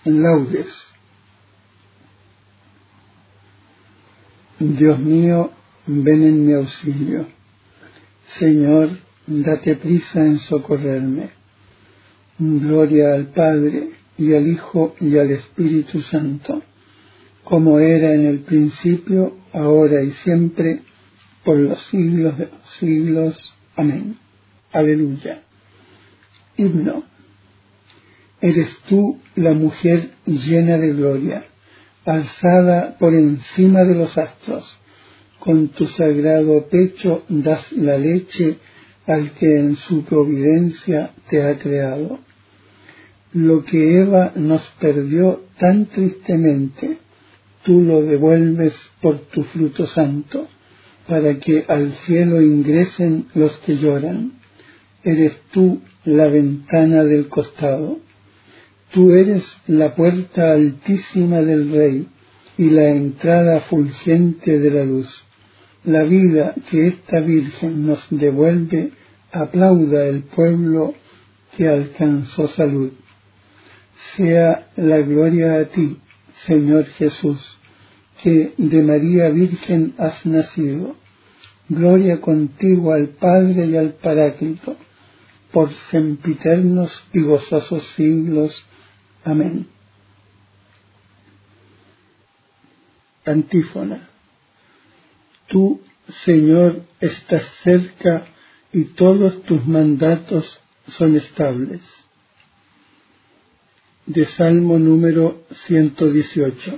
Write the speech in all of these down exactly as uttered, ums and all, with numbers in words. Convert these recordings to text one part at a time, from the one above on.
Laudes. Dios mío, ven en mi auxilio. Señor, date prisa en socorrerme. Gloria al Padre, y al Hijo, y al Espíritu Santo, como era en el principio, ahora y siempre, por los siglos de los siglos. Amén. Aleluya. Himno. Eres tú la mujer llena de gloria, alzada por encima de los astros. Con tu sagrado pecho das la leche al que en su providencia te ha creado. Lo que Eva nos perdió tan tristemente, tú lo devuelves por tu fruto santo, para que al cielo ingresen los que lloran. Eres tú la ventana del costado. Tú eres la puerta altísima del Rey y la entrada fulgente de la luz. La vida que esta Virgen nos devuelve, aplauda el pueblo que alcanzó salud. Sea la gloria a ti, Señor Jesús, que de María Virgen has nacido. Gloria contigo al Padre y al Paráclito, por sempiternos y gozosos siglos. Amén. Antífona. Tú, Señor, estás cerca y todos tus mandatos son estables. De Salmo número ciento dieciocho.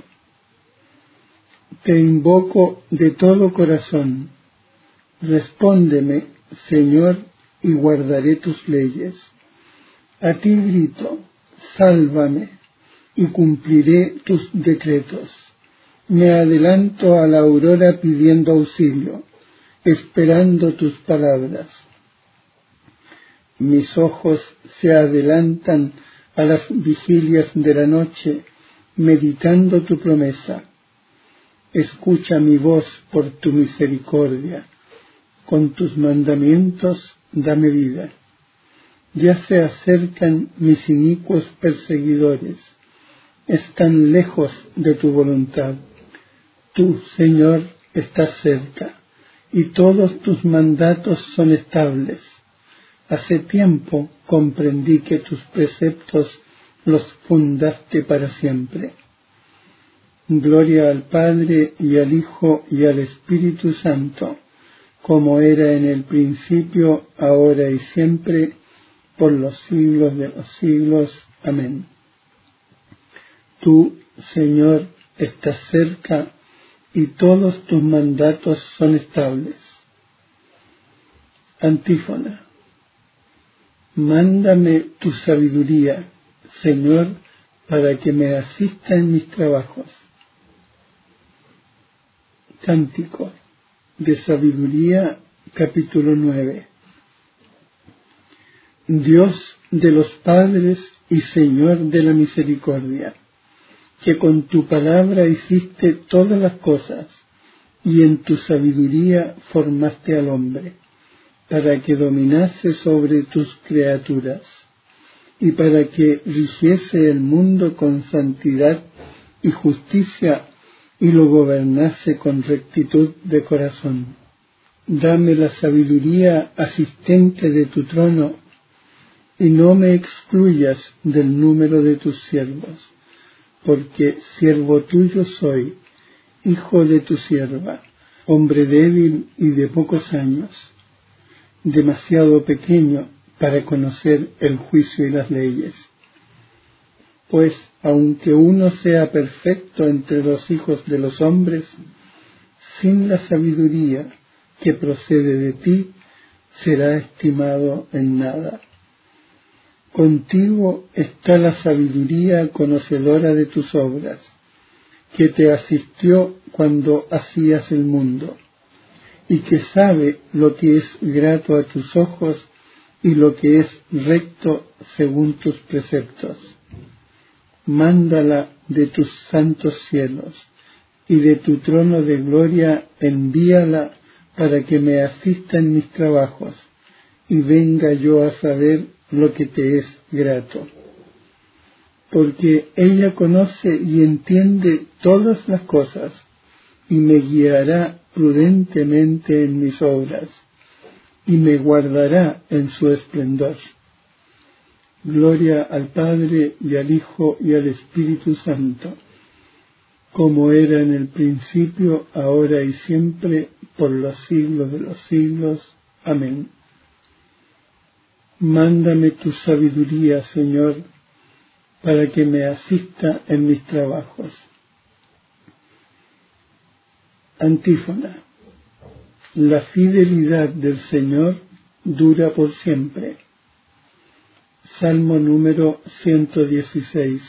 Te invoco de todo corazón. Respóndeme, Señor, y guardaré tus leyes. A ti grito, sálvame, y cumpliré tus decretos. Me adelanto a la aurora pidiendo auxilio, esperando tus palabras. Mis ojos se adelantan a las vigilias de la noche, meditando tu promesa. Escucha mi voz por tu misericordia. Con tus mandamientos dame vida. Ya se acercan mis inicuos perseguidores. Están lejos de tu voluntad. Tú, Señor, estás cerca, y todos tus mandatos son estables. Hace tiempo comprendí que tus preceptos los fundaste para siempre. Gloria al Padre, y al Hijo, y al Espíritu Santo, como era en el principio, ahora y siempre, por los siglos de los siglos. Amén. Tú, Señor, estás cerca, y todos tus mandatos son estables. Antífona. Mándame tu sabiduría, Señor, para que me asista en mis trabajos. Cántico de Sabiduría, capítulo nueve. Dios de los padres y Señor de la misericordia, que con tu palabra hiciste todas las cosas, y en tu sabiduría formaste al hombre, para que dominase sobre tus criaturas, y para que rigiese el mundo con santidad y justicia, y lo gobernase con rectitud de corazón. Dame la sabiduría asistente de tu trono, y no me excluyas del número de tus siervos, porque siervo tuyo soy, hijo de tu sierva, hombre débil y de pocos años, demasiado pequeño para conocer el juicio y las leyes. Pues, aunque uno sea perfecto entre los hijos de los hombres, sin la sabiduría que procede de ti, será estimado en nada. Contigo está la sabiduría conocedora de tus obras, que te asistió cuando hacías el mundo, y que sabe lo que es grato a tus ojos y lo que es recto según tus preceptos. Mándala de tus santos cielos, y de tu trono de gloria envíala para que me asista en mis trabajos, y venga yo a saber lo que te es grato. porque ella conoce y entiende todas las cosas, y me guiará prudentemente en mis obras, y me guardará en su esplendor. Gloria al Padre, y al Hijo, y al Espíritu Santo, como era en el principio, ahora y siempre, por los siglos de los siglos. Amén. Mándame tu sabiduría, Señor, para que me asista en mis trabajos. Antífona. La fidelidad del Señor dura por siempre. Salmo número ciento dieciséis.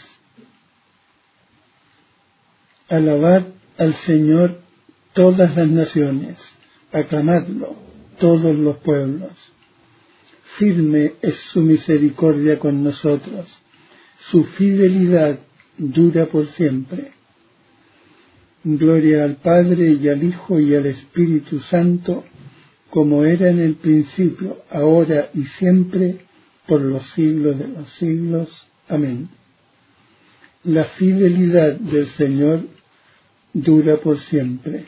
Alabad al Señor todas las naciones, aclamadlo todos los pueblos. Firme es su misericordia con nosotros, su fidelidad dura por siempre. Gloria al Padre, y al Hijo, y al Espíritu Santo, como era en el principio, ahora y siempre, por los siglos de los siglos. Amén. La fidelidad del Señor dura por siempre.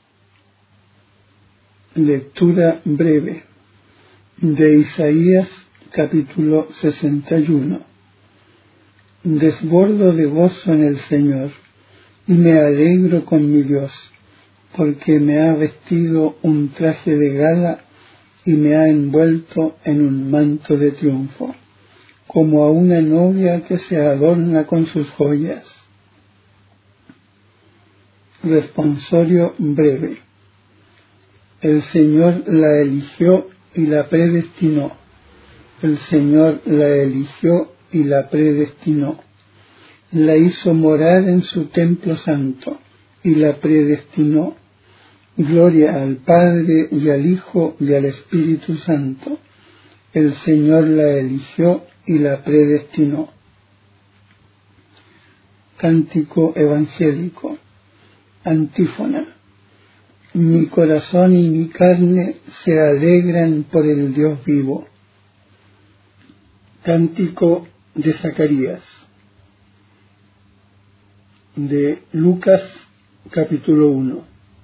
Lectura breve de Isaías, capítulo sesenta y uno. Desbordo de gozo en el Señor, y me alegro con mi Dios, porque me ha vestido un traje de gala y me ha envuelto en un manto de triunfo, como a una novia que se adorna con sus joyas. Responsorio breve. El Señor la eligió y la predestinó. El Señor la eligió y la predestinó. La hizo morar en su templo santo y la predestinó. Gloria al Padre, y al Hijo, y al Espíritu Santo. El Señor la eligió y la predestinó. Cántico evangélico. Antífona. Mi corazón y mi carne se alegran por el Dios vivo. Cántico de Zacarías. De Lucas, capítulo uno.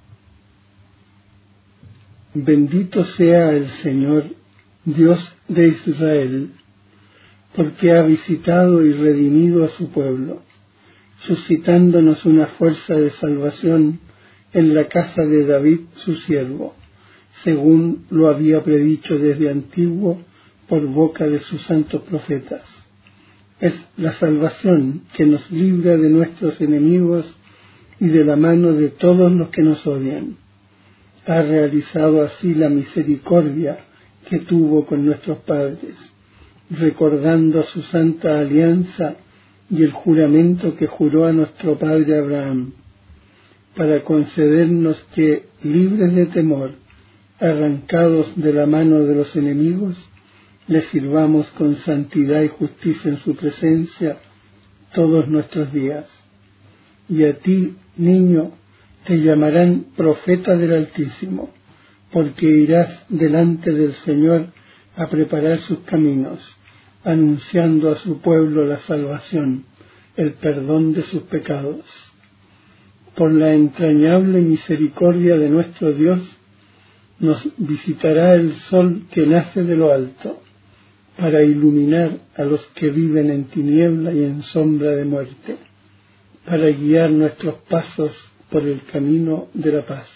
Bendito sea el Señor, Dios de Israel, porque ha visitado y redimido a su pueblo, suscitándonos una fuerza de salvación en la casa de David su siervo, según lo había predicho desde antiguo por boca de sus santos profetas. Es la salvación que nos libra de nuestros enemigos y de la mano de todos los que nos odian. Ha realizado así la misericordia que tuvo con nuestros padres, recordando su santa alianza y el juramento que juró a nuestro padre Abraham, para concedernos que, libres de temor, arrancados de la mano de los enemigos, le sirvamos con santidad y justicia en su presencia todos nuestros días. Y a ti, niño, te llamarán profeta del Altísimo, porque irás delante del Señor a preparar sus caminos, anunciando a su pueblo la salvación, el perdón de sus pecados. Por la entrañable misericordia de nuestro Dios, nos visitará el sol que nace de lo alto, para iluminar a los que viven en tiniebla y en sombra de muerte, para guiar nuestros pasos por el camino de la paz.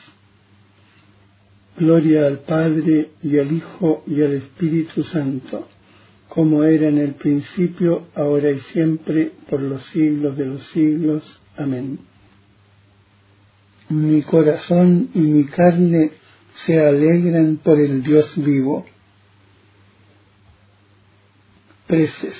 Gloria al Padre, y al Hijo, y al Espíritu Santo, como era en el principio, ahora y siempre, por los siglos de los siglos. Amén. Mi corazón y mi carne se alegran por el Dios vivo. Preces.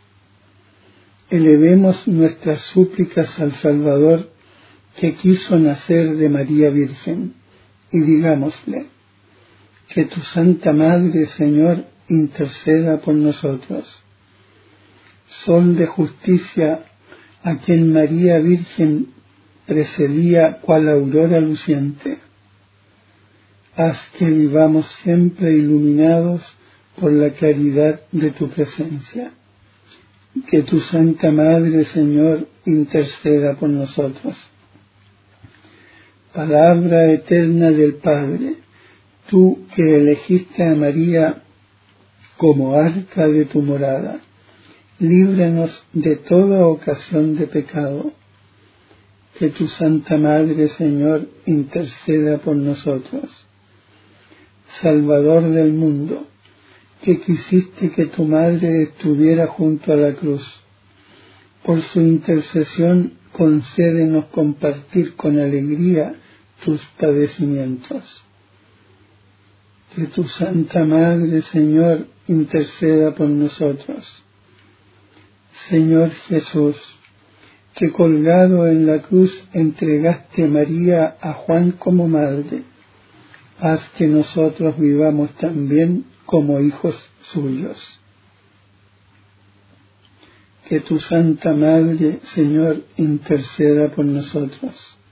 Elevemos nuestras súplicas al Salvador, que quiso nacer de María Virgen, y digámosle: que tu Santa Madre, Señor, interceda por nosotros. Sol de justicia, a quien María Virgen precedía cual aurora luciente, haz que vivamos siempre iluminados por la claridad de tu presencia. Que tu Santa Madre, Señor, interceda por nosotros. Palabra eterna del Padre, tú que elegiste a María como arca de tu morada, líbranos de toda ocasión de pecado. Que tu Santa Madre, Señor, interceda por nosotros. Salvador del mundo, que quisiste que tu Madre estuviera junto a la cruz, por su intercesión concédenos compartir con alegría tus padecimientos. Que tu Santa Madre, Señor, interceda por nosotros. Señor Jesús, que colgado en la cruz entregaste a María a Juan como madre, haz que nosotros vivamos también como hijos suyos. Que tu Santa Madre, Señor, interceda por nosotros.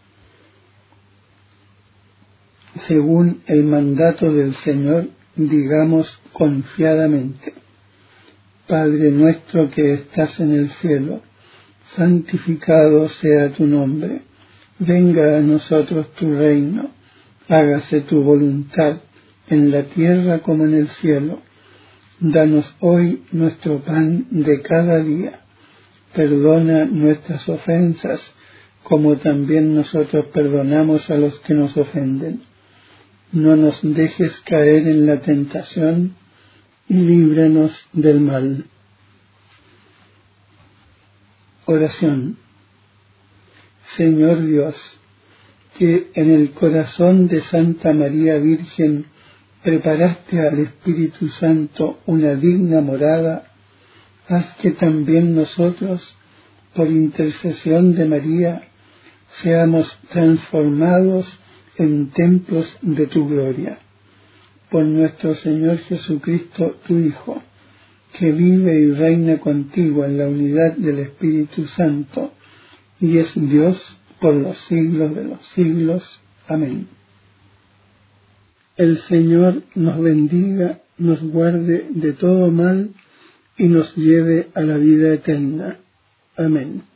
Según el mandato del Señor, digamos confiadamente: Padre nuestro que estás en el cielo, santificado sea tu nombre. Venga a nosotros tu reino. Hágase tu voluntad en la tierra como en el cielo. Danos hoy nuestro pan de cada día. Perdona nuestras ofensas, como también nosotros perdonamos a los que nos ofenden. No nos dejes caer en la tentación y líbranos del mal. Oración. Señor Dios, que en el corazón de Santa María Virgen preparaste al Espíritu Santo una digna morada, haz que también nosotros, por intercesión de María, seamos transformados en templos de tu gloria. Por nuestro Señor Jesucristo, tu Hijo, que vive y reina contigo en la unidad del Espíritu Santo, y es Dios por los siglos de los siglos. Amén. El Señor nos bendiga, nos guarde de todo mal y nos lleve a la vida eterna. Amén.